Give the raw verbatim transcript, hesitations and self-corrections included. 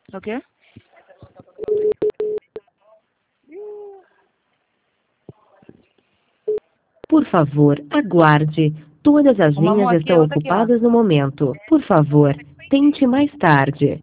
O quê? Por favor, aguarde. Todas as Uma linhas mão aqui e estão outra aqui, ó. ocupadas no momento. Por favor, tente mais tarde.